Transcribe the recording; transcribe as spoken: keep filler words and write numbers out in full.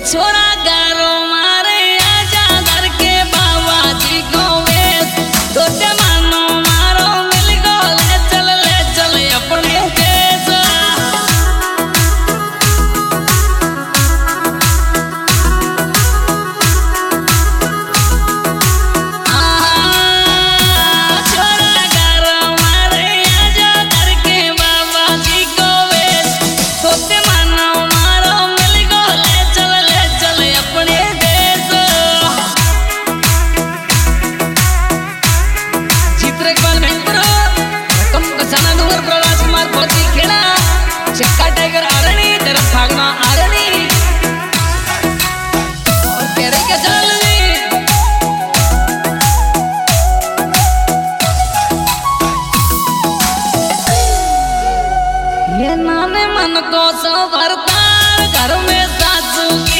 छोरा गारो मारे आजा घर के बाबा जी को वेश तोते मानो मारो मिल गो ले चल ले चल अपने देश छोरा गारो मारे आजा घर के बाबा जी को वेश तोते मानो मारो मिल गो ले चल ले चल अपने देश चित्र कल भेंपरो रकम कसाना डूंगर प्रवास कुमार फौजी खेड़ा चक्का टाइगर आरणी तेरा भागना आरणी और तेरे के चल ये नाने मन को सवरता घर में सासू